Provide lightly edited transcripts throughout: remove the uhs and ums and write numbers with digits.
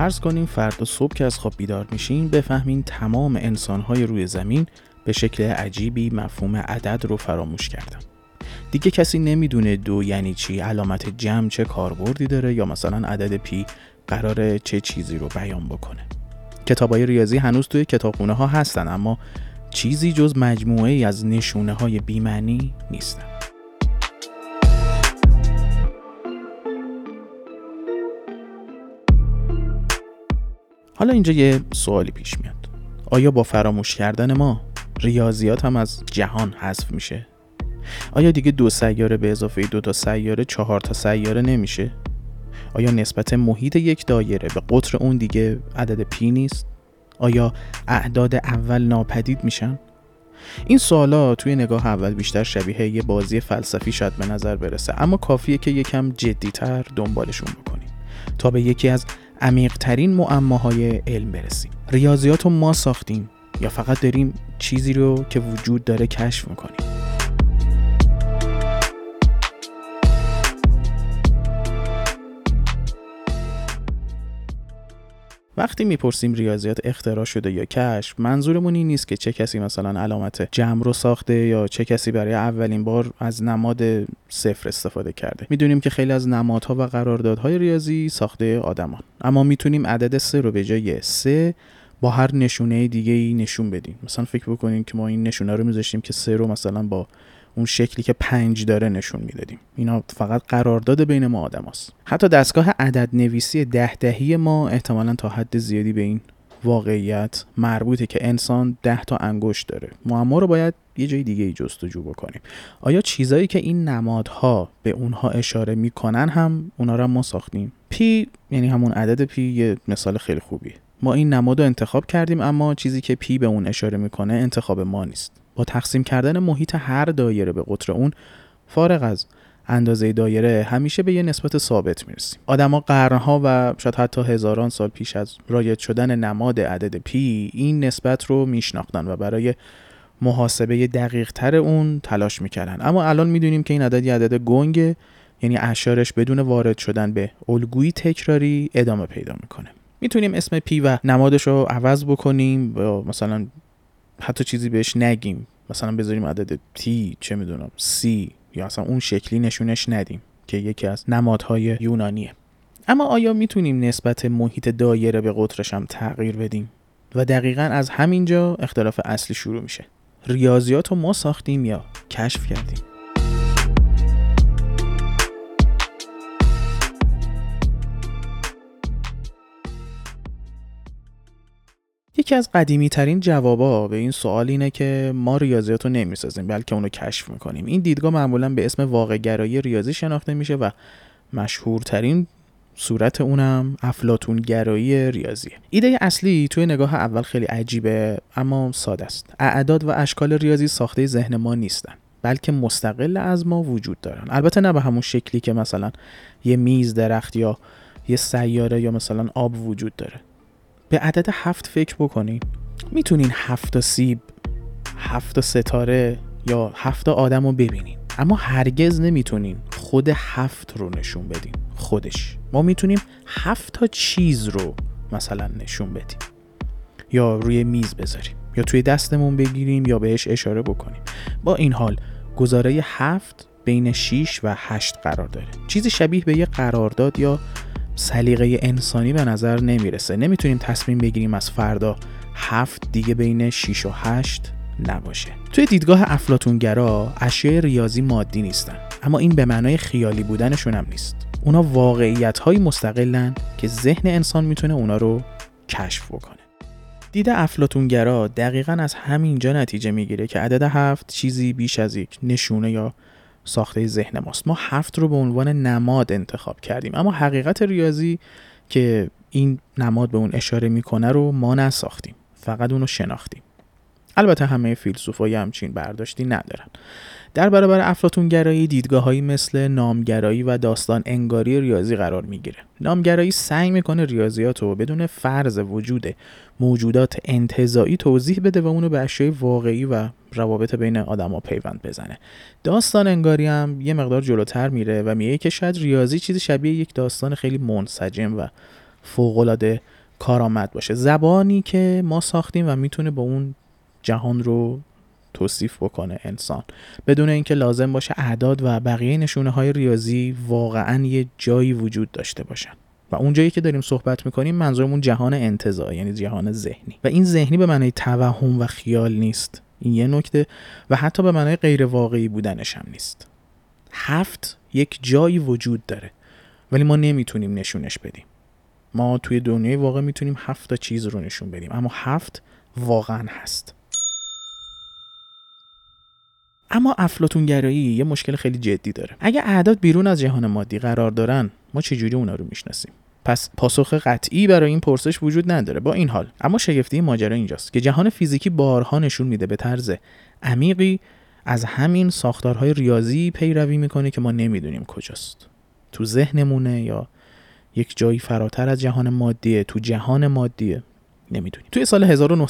فرض کنیم فردا صبح که از خواب بیدار میشین بفهمین تمام انسان‌های روی زمین به شکل عجیبی مفهوم عدد رو فراموش کردن. دیگه کسی نمیدونه 2 یعنی چی، علامت جمع چه کاربردی داره یا مثلا عدد پی قراره چه چیزی رو بیان بکنه. کتابای ریاضی هنوز توی کتابخونه ها هستن اما چیزی جز مجموعه ای از نشونه های بی‌معنی نیستن. حالا اینجا یه سوالی پیش میاد. آیا با فراموش کردن ما ریاضیات هم از جهان حذف میشه؟ آیا دیگه 2 سیاره به اضافه 2 تا سیاره 4 تا سیاره نمیشه؟ آیا نسبت محیط یک دایره به قطر اون دیگه عدد پی نیست؟ آیا اعداد اول ناپدید میشن؟ این سوالا توی نگاه اول بیشتر شبیه یه بازی فلسفی شاید به نظر برسه، اما کافیه که یکم جدی‌تر دنبالشون بکنیم تا به یکی از عمیق‌ترین معماهای علم برسیم. ریاضیات رو ما ساختیم یا فقط داریم چیزی رو که وجود داره کشف میکنیم؟ وقتی میپرسیم ریاضیات اختراع شده یا کشف، منظورمون این نیست که چه کسی مثلا علامت جمع رو ساخته یا چه کسی برای اولین بار از نماد 0 استفاده کرده. میدونیم که خیلی از نمادها و قراردادهای ریاضی ساخته آدمان، اما میتونیم عدد 3 رو به جای 3 با هر نشونه دیگه‌ای نشون بدیم. مثلا فکر بکنیم که ما این نشونه رو میذاشتیم که 3 رو مثلا با اون شکلی که 5 داره نشون میدادیم. اینا فقط قرارداد بین ما آدماست. حتی دستگاه عدد نویسی 10 ما احتمالاً تا حد زیادی به این واقعیت مربوطه که انسان 10 تا انگشت داره. معما رو باید یه جای دیگه جستجو بکنیم. آیا چیزایی که این نمادها به اونها اشاره میکنن هم اونا رو ما ساختیم؟ پی یعنی همون عدد پی یه مثال خیلی خوبیه. ما این نماد رو انتخاب کردیم اما چیزی که پی به اون اشاره میکنه انتخاب ما نیست. با تقسیم کردن محیط هر دایره به قطر اون، فارغ از اندازه دایره، همیشه به یه نسبت ثابت میرسیم. آدما قرنها و شاید حتی هزاران سال پیش از رایج شدن نماد عدد پی این نسبت رو میشناختن و برای محاسبه دقیق تر اون تلاش میکردن. اما الان میدونیم که این عدد یه عدد گنگه، یعنی اعشارش بدون وارد شدن به الگویی تکراری ادامه پیدا میکنه. میتونیم اسم پی و نمادش رو عوض بکنیم و مثلا حتی چیزی بهش نگیم، مثلا بذاریم عدد تی چه میدونم سی یا اصلا اون شکلی نشونش ندیم که یکی از نمادهای یونانیه. اما آیا میتونیم نسبت محیط دایره به قطرش هم تغییر بدیم؟ و دقیقاً از همینجا اختلاف اصلی شروع میشه. ریاضیات رو ما ساختیم یا کشف کردیم؟ یکی از قدیمی ترین جوابا به این سوال اینه که ما ریاضیات رو نمیسازیم بلکه اونو کشف میکنیم. این دیدگاه معمولا به اسم واقع گرایی ریاضی شناخته میشه و مشهورترین صورت اونم افلاطون گرایی ریاضیه. ایده اصلی توی نگاه اول خیلی عجیبه اما ساده است. اعداد و اشکال ریاضی ساخته ذهن ما نیستن بلکه مستقل از ما وجود دارن. البته نه به همون شکلی که مثلا یه میز، درخت یا یه سیاره یا مثلا آب وجود داره. به عدد 7 فکر بکنین. میتونین 7 تا سیب، 7 تا ستاره یا 7 تا آدم رو ببینین اما هرگز نمیتونین خود 7 رو نشون بدین خودش. ما میتونیم 7 تا چیز رو مثلا نشون بدیم یا روی میز بذاریم یا توی دستمون بگیریم یا بهش اشاره بکنیم. با این حال گزاره 7 بین 6 و 8 قرار داره. چیزی شبیه به یه قرارداد یا سلیقه انسانی به نظر نمیرسه. نمیتونیم تصمیم بگیریم از فردا 7 دیگه بین 6 و 8 نباشه. توی دیدگاه افلاطونگرا اشیاء ریاضی مادی نیستن اما این به معنای خیالی بودنشون هم نیست. اونا واقعیت‌های مستقلن که ذهن انسان میتونه اونا رو کشف بکنه. دید افلاطونگرا دقیقاً از همینجا نتیجه میگیره که عدد 7 چیزی بیش از یک نشونه یا ساخته ذهن ماست. ما 7 رو به عنوان نماد انتخاب کردیم اما حقیقت ریاضی که این نماد به اون اشاره میکنه رو ما نساختیم، فقط اونو شناختیم. البته همه فیلسوفای همچین برداشتی ندارن. در برابر افلاطونگرایی دیدگاه‌هایی مثل نامگرایی و داستان انگاری ریاضی قرار میگیره. نامگرایی سعی میکنه ریاضیات رو بدون فرض وجود موجودات انتزاعی توضیح بده و اونو به اشیاء واقعی و روابط بین آدم‌ها پیوند بزنه. داستان انگاری هم یه مقدار جلوتر میره و میگه که شاید ریاضی چیزی شبیه یک داستان خیلی منسجم و فوق‌العاده کارآمد باشه. زبانی که ما ساختیم و میتونه با اون جهان رو توصیف بکنه انسان، بدون اینکه لازم باشه اعداد و بقیه نشونه‌های ریاضی واقعاً یه جایی وجود داشته باشن. و اون جایی که داریم صحبت میکنیم منظورمون جهان انتزاعی، یعنی جهان ذهنی. و این ذهنی به معنای توهم و خیال نیست، این یه نکته، و حتی به معنای غیر واقعی بودنش هم نیست. 7 یک جایی وجود داره ولی ما نمیتونیم نشونش بدیم. ما توی دنیای واقع میتونیم 7 تا چیز رو نشون بدیم، اما 7 واقعا هست. اما افلاطون گرایی یه مشکل خیلی جدی داره. اگه اعداد بیرون از جهان مادی قرار دارن، ما چجوری اونا رو میشناسیم؟ پس پاسخ قطعی برای این پرسش وجود نداره. با این حال اما شگفتی ماجرا اینجاست که جهان فیزیکی بارها نشون میده به طرز عمیقی از همین ساختارهای ریاضی پیروی میکنه که ما نمیدونیم کجاست. تو ذهنمونه یا یک جایی فراتر از جهان مادیه، تو جهان مادیه، نمیدونیم. توی سال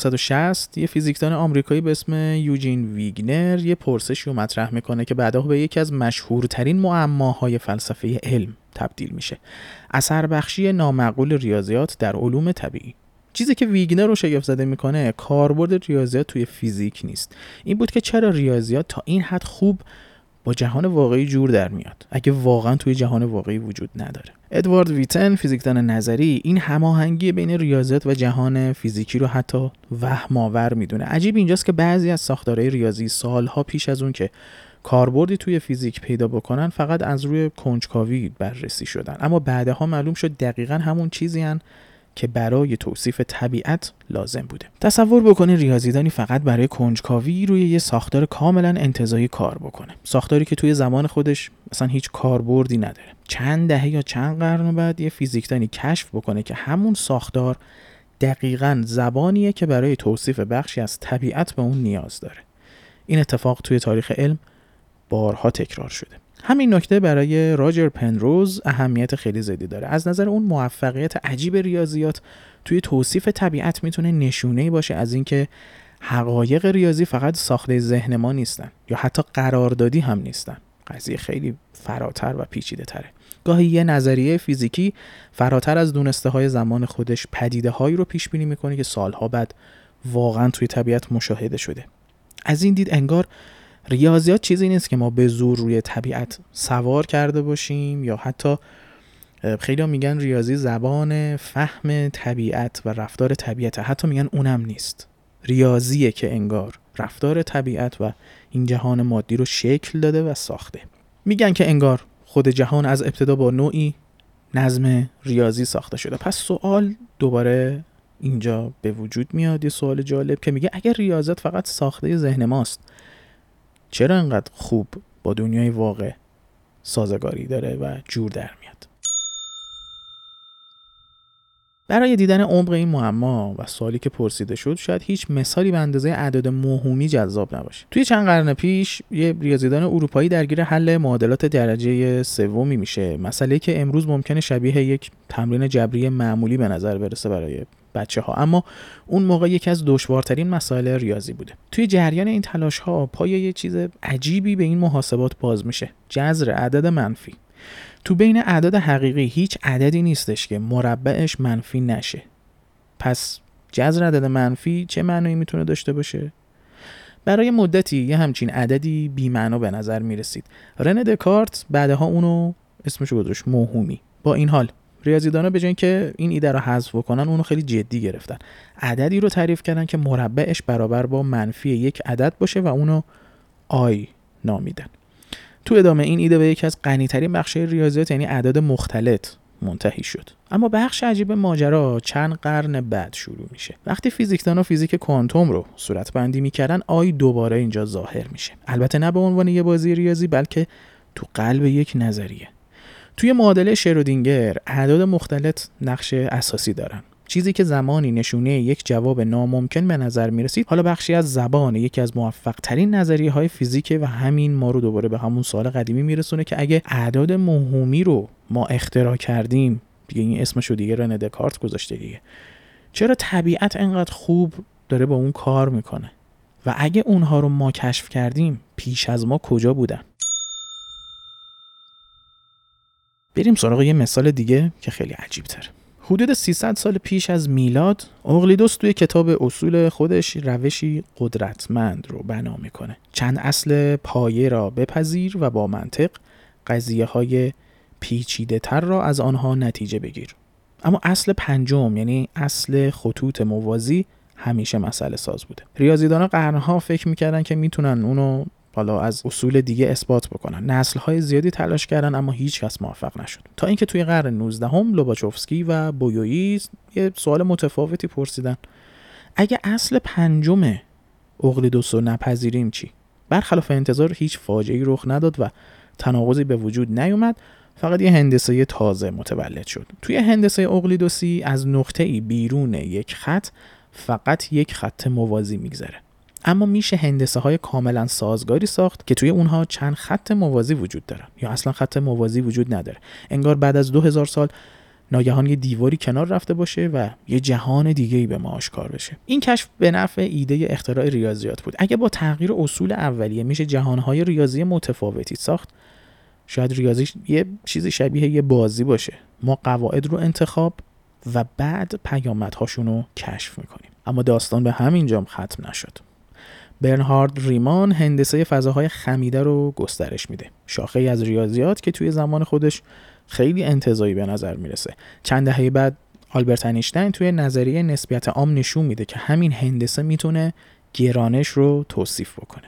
1960 یه فیزیکدان آمریکایی به اسم یوجین ویگنر یه پرسشی رو مطرح میکنه که بعدها به یکی از مشهورترین معماهای فلسفه علم تبدیل میشه: اثر بخشی نامعقول ریاضیات در علوم طبیعی. چیزی که ویگنر رو شگفت زده میکنه کاربرد ریاضیات توی فیزیک نیست، این بود که چرا ریاضیات تا این حد خوب با جهان واقعی جور در میاد اگه واقعا توی جهان واقعی وجود نداره. ادوارد ویتن، فیزیکدان نظری، این هماهنگی بین ریاضیات و جهان فیزیکی رو حتی وهم‌آور میدونه. عجیب اینجاست که بعضی از ساختارهای ریاضی سالها پیش از اون که کاربردی توی فیزیک پیدا بکنن فقط از روی کنجکاوی بررسی شدن، اما بعدها معلوم شد دقیقاً همون چیزی هن که برای توصیف طبیعت لازم بوده. تصور بکنید ریاضیدانی فقط برای کنجکاوی روی یه ساختار کاملا انتزاعی کار بکنه، ساختاری که توی زمان خودش مثلا هیچ کاربردی نداره. چند دهه یا چند قرن بعد یه فیزیکدانی کشف بکنه که همون ساختار دقیقاً زبانیه که برای توصیف بخشی از طبیعت به اون نیاز داره. این اتفاق توی تاریخ علم بارها تکرار شده. همین نکته برای راجر پنروز اهمیت خیلی زیادی داره. از نظر اون موفقیت عجیب ریاضیات توی توصیف طبیعت میتونه نشونه‌ای باشه از اینکه حقایق ریاضی فقط ساخته ذهن ما نیستن یا حتی قراردادی هم نیستن. قضیه خیلی فراتر و پیچیده تره. گاهی یه نظریه فیزیکی فراتر از دونسته های زمان خودش پدیده هایی رو پیش بینی میکنه که سالها بعد واقعا توی طبیعت مشاهده شده. از این دید انگار ریاضیات چیزی نیست که ما به زور روی طبیعت سوار کرده باشیم، یا حتی خیلی ها میگن ریاضی زبان فهم طبیعت و رفتار طبیعت، حتی میگن اونم نیست. ریاضیه که انگار رفتار طبیعت و این جهان مادی رو شکل داده و ساخته. میگن که انگار خود جهان از ابتدا با نوعی نظم ریاضی ساخته شده. پس سوال دوباره اینجا به وجود میاد، یه سوال جالب که میگه اگر ریاضیات فقط ساخته ذهن ماست، چرا انقدر خوب با دنیای واقع سازگاری داره و جور در میاد؟ برای دیدن عمق این معما و سوالی که پرسیده شد شاید هیچ مثالی به اندازه اعداد موهومی جذاب نباشه. توی چند قرن پیش یه ریاضیدان اروپایی درگیر حل معادلات درجه سومی میشه، مسئله‌ای که امروز ممکنه شبیه یک تمرین جبری معمولی به نظر برسه برای بچه‌ها، اما اون موقع یکی از دشوارترین مسائل ریاضی بوده. توی جریان این تلاش‌ها پای یه چیز عجیبی به این محاسبات باز میشه: جذر عدد منفی. تو بین اعداد حقیقی هیچ عددی نیستش که مربعش منفی نشه. پس جذر عدد منفی چه معنی میتونه داشته باشه؟ برای مدتی یه همچین عددی بی‌معنا به نظر میرسید. رنه دکارت بعدها اونو اسمشو گذاشت موهومی. با این حال ریاضیدانا به جای اینکه این ایده رو حذف بکنن اونو خیلی جدی گرفتن. عددی رو تعریف کردن که مربعش برابر با منفی یک عدد باشه و اونو آی نامیدن. تو ادامه این ایده به یکی از غنی‌ترین بخش‌های ریاضیات یعنی اعداد مختلط منتهی شد. اما بخش عجیب ماجرا چند قرن بعد شروع میشه. وقتی فیزیکدانا فیزیک کوانتوم رو صورتبندی میکردن، آی دوباره اینجا ظاهر میشه. البته نه به عنوان یه بازی ریاضی، بلکه تو قلب یک نظریه. توی معادله شرودینگر اعداد مختلط نقش اساسی دارن. چیزی که زمانی نشونه یک جواب ناممکن به نظر میرسید، حالا بخشی از زبان یکی از موفق ترین نظریه های فیزیک و همین ما رو دوباره به همون سوال قدیمی میرسونه که اگه اعداد موهومی رو ما اختراع کردیم، دیگه این اسمشو دیگه رنه دکارت گذاشته دیگه، چرا طبیعت انقدر خوب داره با اون کار میکنه؟ و اگه اونها رو ما کشف کردیم، پیش از ما کجا بودن؟ بریم سراغ یه مثال دیگه که خیلی عجیب تره. حدود 300 سال پیش از میلاد اقلیدس توی کتاب اصول خودش روشی قدرتمند رو بنا میکنه. چند اصل پایه را بپذیر و با منطق قضیه‌های پیچیده تر را از آنها نتیجه بگیر. اما اصل پنجم، یعنی اصل خطوط موازی، همیشه مسئله ساز بوده. ریاضیدان‌ها قرنها فکر میکردن که میتونن اونو حالا از اصول دیگه اثبات بکنن. نسل‌های زیادی تلاش کردن اما هیچ کس موفق نشد. تا اینکه توی قرن 19 لوباچوفسکی و بویویی یه سوال متفاوتی پرسیدن. اگه اصل پنجم اقلیدس رو نپذیریم چی؟ برخلاف انتظار هیچ فاجعه‌ای رخ نداد و تناقضی به وجود نیومد. فقط یه هندسه تازه متولد شد. توی هندسه اقلیدسی از نقطه‌ای بیرون یک خط فقط یک خط موازی میگذره. اما میشه هندسه های کاملا سازگاری ساخت که توی اونها چند خط موازی وجود دارن یا اصلا خط موازی وجود نداره. انگار بعد از 2000 سال ناگهان یه دیواری کنار رفته باشه و یه جهان دیگه‌ای به ما آشکار بشه. این کشف به نفع ایده اختراع ریاضیات بود. اگه با تغییر اصول اولیه میشه جهانهای ریاضی متفاوتی ساخت، شاید ریاضی یه چیزی شبیه یه بازی باشه. ما قواعد رو انتخاب و بعد پیامدهاشون رو کشف میکنیم. اما داستان به همینجام ختم نشد. برنهارد ریمان هندسه فضاهای خمیده رو گسترش میده. شاخه‌ای از ریاضیات که توی زمان خودش خیلی انتزاعی به نظر میرسه. چند دهه بعد آلبرت اینشتین توی نظریه نسبیت عام نشون میده که همین هندسه میتونه گرانش رو توصیف بکنه.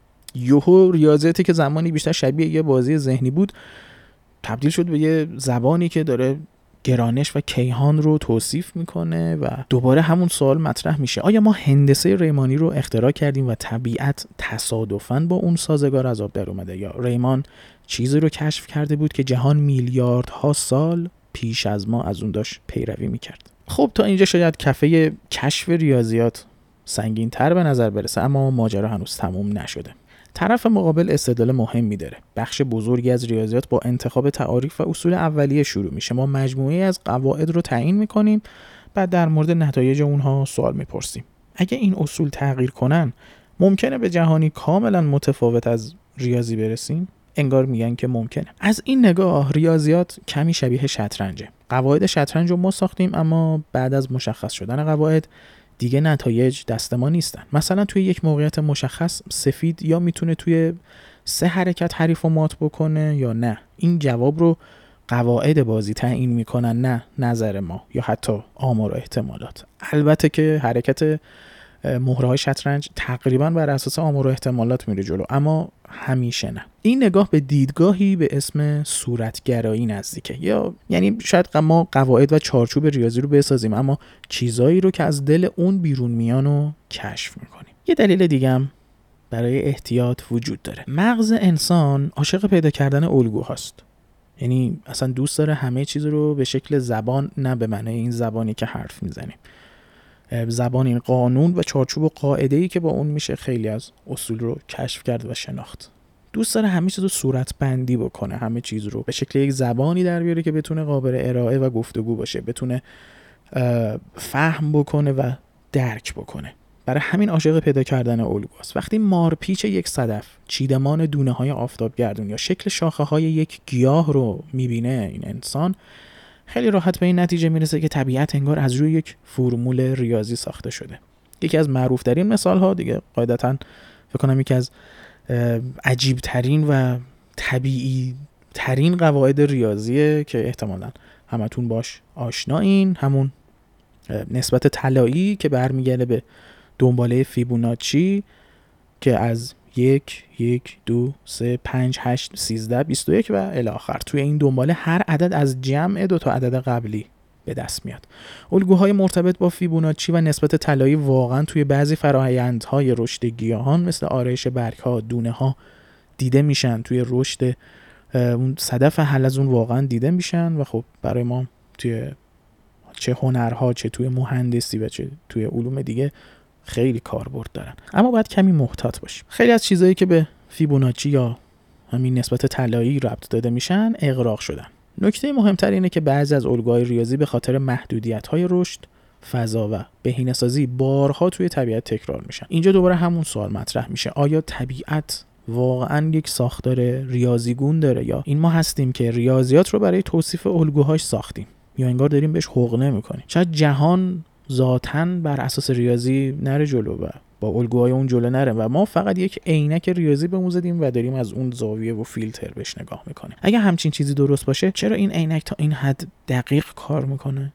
یوهو ریاضیاتی که زمانی بیشتر شبیه یه بازی ذهنی بود تبدیل شد به یه زبانی که داره گرانش و کیهان رو توصیف میکنه و دوباره همون سوال مطرح میشه: آیا ما هندسه ریمانی رو اختراع کردیم و طبیعت تصادفاً با اون سازگار از آب در اومده، یا ریمان چیزی رو کشف کرده بود که جهان میلیاردها سال پیش از ما از اون داشت پیروی میکرد؟ خب تا اینجا شاید کفه کشف ریاضیات سنگین تر به نظر برسه، اما ماجرا هنوز تموم نشده. طرف مقابل استدلال مهمی داره. بخش بزرگی از ریاضیات با انتخاب تعاریف و اصول اولیه شروع میشه. ما مجموعه‌ای از قواعد رو تعیین میکنیم، بعد در مورد نتایج اونها سوال میپرسیم. اگه این اصول تغییر کنن، ممکنه به جهانی کاملا متفاوت از ریاضی برسیم؟ انگار میگن که ممکنه. از این نگاه ریاضیات کمی شبیه شطرنجه. قواعد شطرنج رو ما ساختیم، اما بعد از مشخص شدن قواعد دیگه نتایج دست ما نیستن. مثلا توی یک موقعیت مشخص سفید یا میتونه توی 3 حرکت حریف رو مات بکنه یا نه. این جواب رو قواعد بازی تعیین میکنن، نه نظر ما یا حتی آمار و احتمالات. البته که حرکت مهره‌های شطرنج تقریبا بر اساس آمار و احتمالات میره جلو، اما همیشه نه. این نگاه به دیدگاهی به اسم صورتگرایی نزدیکه. یا یعنی شاید ما قواعد و چارچوب ریاضی رو بسازیم، اما چیزایی رو که از دل اون بیرون میان رو کشف میکنیم. یه دلیل دیگه هم برای احتیاط وجود داره. مغز انسان عاشق پیدا کردن الگوهاست. یعنی اصلا دوست داره همه چیز رو به شکل زبان، نه به معنی این زبانی که حرف میزنیم، زبان این قانون و چارچوب و قاعده‌ای که با اون میشه خیلی از اصول رو کشف کرد و شناخت. دوست داره همه چیز رو صورت بندی بکنه، همه چیز رو به شکل یک زبانی در بیاره که بتونه قابل ارائه و گفتگو باشه، بتونه فهم بکنه و درک بکنه. برای همین عاشق پیدا کردن الگوست. وقتی مارپیچ یک صدف، چیدمان دونه‌های آفتابگردون یا شکل شاخه‌های یک گیاه رو میبینه، این انسان خیلی راحت به این نتیجه میرسه که طبیعت انگار از روی یک فرمول ریاضی ساخته شده. یکی از معروف ترین مثال ها دیگه قاعدتاً فکر کنم یکی از عجیب ترین و طبیعی ترین قواعد ریاضیه که احتمالاً همتون باش آشنایین، همون نسبت طلایی که برمیگرده به دنباله فیبوناچی که از 1 1 2 3 5 8 13 21 و الی آخر. توی این دنباله هر عدد از جمع 2 تا عدد قبلی به دست میاد. الگوهای مرتبط با فیبوناچی و نسبت طلایی واقعا توی بعضی فرآیندهای رشد گیاهان مثل آرایش برگ‌ها، دونه‌ها دیده میشن. توی رشد اون صدف حلزون واقعا دیده میشن و خب برای ما توی چه هنرها، چه توی مهندسی و چه توی علوم دیگه خیلی کاربرد دارن. اما باید کمی محتاط باشیم. خیلی از چیزایی که به فیبوناچی یا همین نسبت طلایی ربط داده میشن اغراق شدن. نکته مهمتر اینه که بعضی از الگوهای ریاضی به خاطر محدودیت‌های رشد، فضا و بهینه‌سازی بارها توی طبیعت تکرار میشن. اینجا دوباره همون سوال مطرح میشه: آیا طبیعت واقعا یک ساختار ریاضیگون داره، یا این ما هستیم که ریاضیات رو برای توصیف الگوهاش ساختیم؟ یا انگار داریم بهش حقنه میکنیم. شاید جهان ذاتاً بر اساس ریاضی نره جلو و با الگوهای اون جلو نره و ما فقط یک عینک ریاضی بهمون زدیم و داریم از اون زاویه و فیلتر بهش نگاه میکنیم. اگه همچین چیزی درست باشه، چرا این عینک تا این حد دقیق کار میکنه؟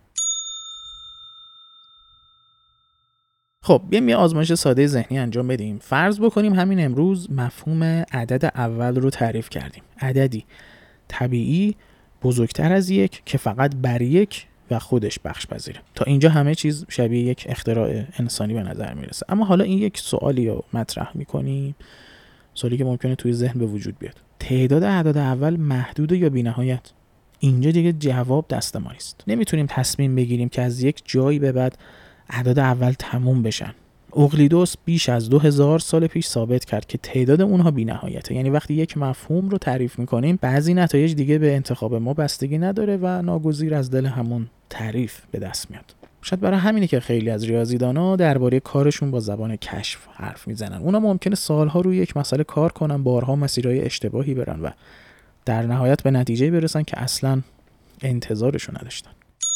خب بیایم یه آزمایش ساده ذهنی انجام بدیم. فرض بکنیم همین امروز مفهوم عدد اول رو تعریف کردیم. عددی طبیعی بزرگتر از یک که فقط بر یک و خودش بخش پذیره. تا اینجا همه چیز شبیه یک اختراع انسانی به نظر میرسه. اما حالا این یک سوالی رو مطرح میکنیم، سوالی که ممکنه توی ذهن به وجود بیاد. تعداد اعداد اول محدود یا بی‌نهایت؟ اینجا دیگه جواب دست ما نیست. نمیتونیم تصمیم بگیریم که از یک جایی به بعد اعداد اول تموم بشن. اقلیدس بیش از 2000 سال پیش ثابت کرد که تعداد اونها بی‌نهایته. یعنی وقتی یک مفهوم رو تعریف میکنیم، بعضی نتایج دیگه به انتخاب ما بستگی نداره و ناگزیر از دل همون تعریف به دست میاد. شاید برای همینه که خیلی از ریاضیدانا درباره کارشون با زبان کشف حرف میزنن. اونا ممکنه سالها روی یک مسئله کار کنن، بارها مسیرهای اشتباهی برن و در نهایت به نتیجه برسن که اصلاً انتظارشو نداشتن.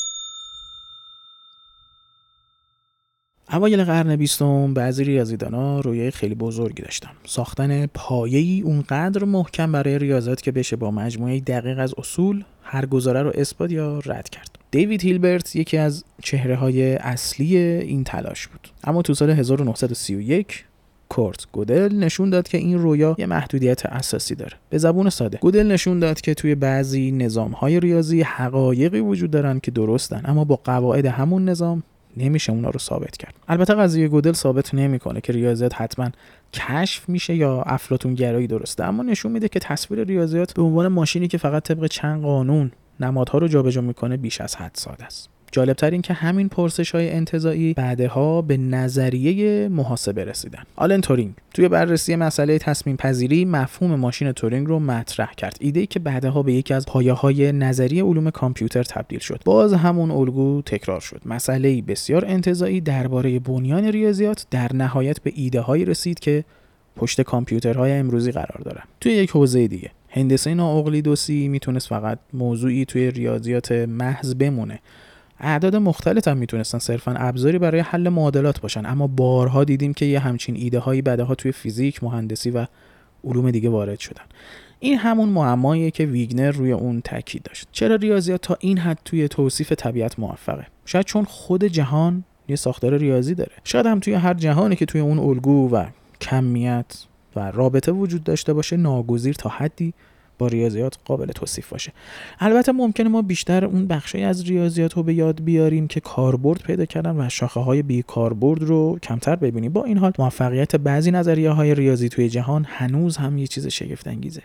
اوایل قرن 20 بعضی ریاضیدانا رویای خیلی بزرگی داشتن. ساختن پایه‌ای اونقدر محکم برای ریاضیات که بشه با مجموعه دقیق از اصول هر گزاره رو اثبات یا رد کرد. دیوید هیلبرت یکی از چهره‌های اصلی این تلاش بود. اما تو سال 1931 کورت گودل نشون داد که این رویا یه محدودیت اساسی داره. به زبون ساده، گودل نشون داد که توی بعضی نظام‌های ریاضی حقایقی وجود دارن که درستن، اما با قواعد همون نظام نمیشه اونا رو ثابت کرد. البته قضیه گودل ثابت نمیکنه که ریاضیات حتما کشف میشه یا افلاطون گرایی درسته، اما نشون میده که تصویر ریاضیات به عنوان ماشینی که فقط طبق چند قانون نمادها رو جابجا میکنه بیش از حد ساده است. جالبتر این که همین پرسش‌های انتزاعی بعدها به نظریه محاسبه رسیدن. آلن تورینگ توی بررسی مسئله تصمیم پذیری مفهوم ماشین تورینگ رو مطرح کرد. ایده‌ای که بعدها به یکی از پایه‌های نظریه علوم کامپیوتر تبدیل شد. باز همون الگو تکرار شد. مسئله‌ای بسیار انتزاعی درباره بنیان ریاضیات در نهایت به ایده‌هایی رسید که پشت کامپیوترهای امروزی قرار دارن. توی یک حوزه دیگه، هندسه نااقلیدوسی میتونست فقط موضوعی توی ریاضیات محض بمونه. اعداد مختلف هم میتونستن صرفاً ابزاری برای حل معادلات باشن، اما بارها دیدیم که یه همچین ایده هایی بعدها توی فیزیک، مهندسی و علوم دیگه وارد شدن. این همون معماییه که ویگنر روی اون تاکید داشت. چرا ریاضیات تا این حد توی توصیف طبیعت موفقه؟ شاید چون خود جهان یه ساختار ریاضی داره. شاید هم توی هر جهانی که توی اون الگو و کمیت و رابطه وجود داشته باشه، ناگزیر تا حدی با ریاضیات قابل توصیف باشه. البته ممکنه ما بیشتر اون بخشی از ریاضیات رو به یاد بیاریم که کاربرد پیدا کردن و شاخه‌های بی کاربرد رو کمتر ببینیم. با این حال موفقیت بعضی نظریه‌های ریاضی توی جهان هنوز هم یه چیز شگفت انگیزه.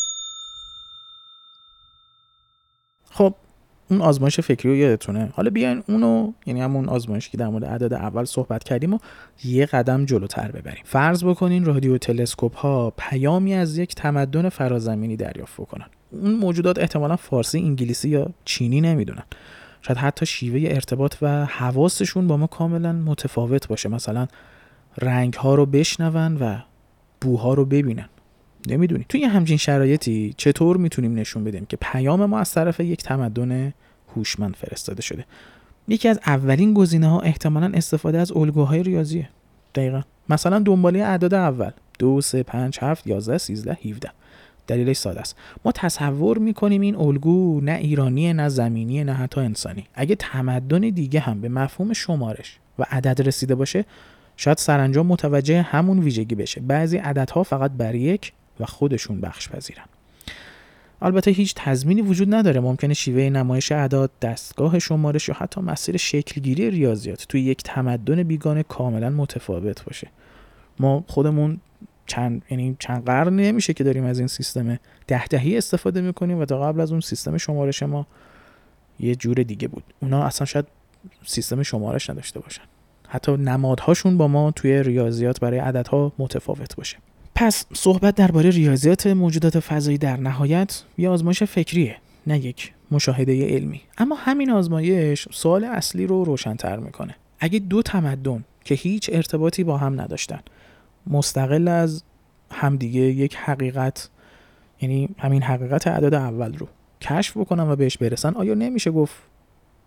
خب اون آزمایش فکری رو یادتونه؟ حالا بیاین اونو، یعنی همون آزمایشی که در مورد عدد اول صحبت کردیم، و یه قدم جلوتر ببریم. فرض بکنین رادیو تلسکوپ ها پیامی از یک تمدن فرازمینی دریافت بکنن. اون موجودات احتمالاً فارسی، انگلیسی یا چینی نمیدونن. شاید حتی شیوه ارتباط و حواسشون با ما کاملا متفاوت باشه. مثلا رنگ ها رو بشنون و بوها رو ببینن. نمیدونی. توی همچین شرایطی چطور میتونیم نشون بدیم که پیام ما از طرف یک تمدن هوشمند فرستاده شده؟ یکی از اولین گزینه‌ها احتمالاً استفاده از الگوهای ریاضیه. دقیقاً. مثلا دنباله اعداد اول 2 3 5 7 11 13 17. دلیلش ساده است. ما تصور میکنیم این الگو نه ایرانیه، نه زمینیه، نه حتی انسانی. اگه تمدن دیگه هم به مفهوم شمارش و عدد رسیده باشه، شاید سرانجام متوجه همون ویژگی بشه. بعضی عددها فقط بر یک و خودشون بخش پذیرن. البته هیچ تضمینی وجود نداره. ممکنه شیوه نمایش اعداد، دستگاه شمارش یا حتی مسیر شکلگیری ریاضیات توی یک تمدن بیگانه کاملا متفاوت باشه. ما خودمون چند قرن نمیشه که داریم از این سیستم دهی استفاده میکنیم و تا قبل از اون سیستم شمارش ما یه جور دیگه بود. اونا اصلا شاید سیستم شمارش نداشته باشن. حتی نمادهاشون با ما توی ریاضیات برای عددها متفاوت باشه. پس صحبت درباره ریاضیات موجودات فضایی در نهایت یه آزمایش فکریه، نه یک مشاهده علمی. اما همین آزمایش سوال اصلی رو روشن‌تر میکنه. اگه دو تمدن که هیچ ارتباطی با هم نداشتن، مستقل از همدیگه یک حقیقت، یعنی همین حقیقت اعداد اول رو کشف بکنن و بهش برسن، آیا نمیشه گفت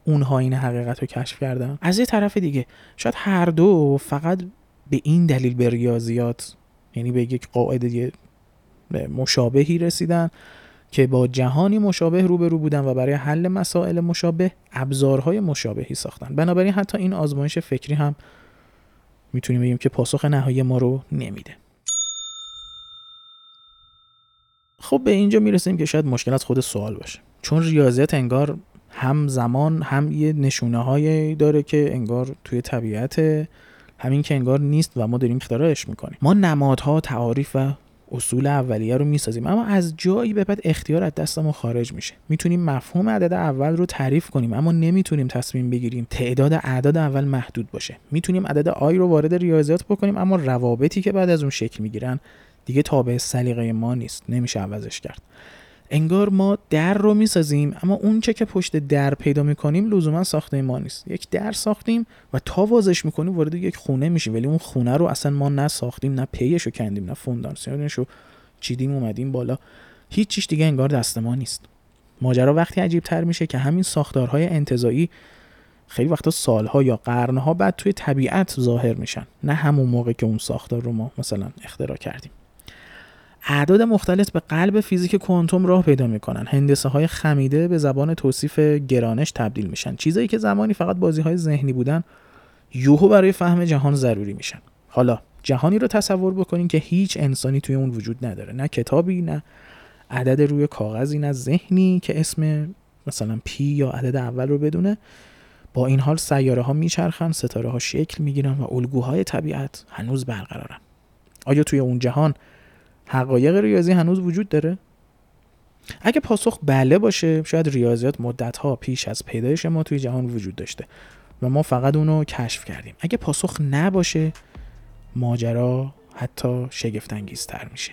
اونها این حقیقت رو کشف کردن. از یه طرف دیگه شاید هر دو فقط به این دلیل به ریاضیات، یعنی به یک قاعده مشابهی رسیدن که با جهانی مشابه روبرو بودن و برای حل مسائل مشابه ابزارهای مشابهی ساختن. بنابراین حتی این آزمایش فکری هم میتونیم بگیم که پاسخ نهایی ما رو نمیده. خب به اینجا میرسیم که شاید مشکل از خود سوال باشه، چون ریاضیات انگار هم زمان هم یه نشونه هایی داره که انگار توی طبیعت، همین که انگار نیست و ما داریم اختراعش میکنیم. ما نمادها، تعاریف و اصول اولیه رو میسازیم، اما از جایی به بعد اختیار از دستمون خارج میشه. میتونیم مفهوم عدد اول رو تعریف کنیم اما نمیتونیم تصمیم بگیریم تعداد اعداد اول محدود باشه. میتونیم عدد آی رو وارد ریاضیات بکنیم اما روابطی که بعد از اون شکل میگیرن دیگه تابع سلیقه ما نیست، نمیشه عوضش کرد. انگار ما در رو میسازیم اما اون چه که پشت در پیدا میکنیم لزوما ساخته ما نیست. یک در ساختیم و تا وازش میکنیم وارد یک خونه میشیم، ولی اون خونه رو اصلا ما نه ساختیم، نه پیشو کندیم، نه فونداسیونشو چیدیم اومدیم بالا. هیچ چیز دیگه انگار دست ما نیست. ماجرا وقتی عجیب تر میشه که همین ساختارهای انتزاعی خیلی وقتا سالها یا قرنها بعد توی طبیعت ظاهر میشن، نه همون موقع که اون ساختار رو ما مثلا اختراع کردیم. اعداد مختلف به قلب فیزیک کوانتوم راه پیدا میکنن. هندسه های خمیده به زبان توصیف گرانش تبدیل میشن. چیزایی که زمانی فقط بازی های ذهنی بودن یوهو برای فهم جهان ضروری میشن. حالا جهانی رو تصور بکنین که هیچ انسانی توی اون وجود نداره، نه کتابی، نه عدد روی کاغذی، نه ذهنی که اسم مثلا پی یا عدد اول رو بدونه. با این حال سیاره ها میچرخن، ستاره ها شکل میگیرن و الگوهای طبیعت هنوز برقرارن. آیا توی اون جهان حقایق ریاضی هنوز وجود داره؟ اگه پاسخ بله باشه، شاید ریاضیات مدت‌ها پیش از پیدایش ما توی جهان وجود داشته و ما فقط اونو کشف کردیم. اگه پاسخ نباشه، ماجرا حتی شگفت‌انگیزتر میشه.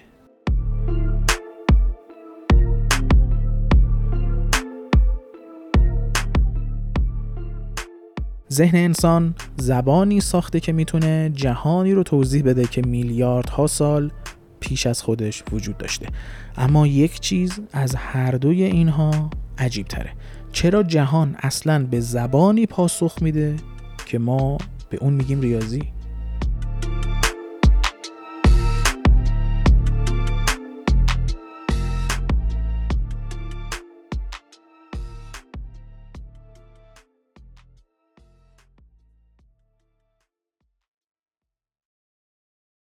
ذهن انسان زبانی ساخته که میتونه جهانی رو توضیح بده که میلیاردها سال پیش از خودش وجود داشته. اما یک چیز از هر دوی اینها عجیب تره. چرا جهان اصلاً به زبانی پاسخ میده که ما به اون میگیم ریاضی؟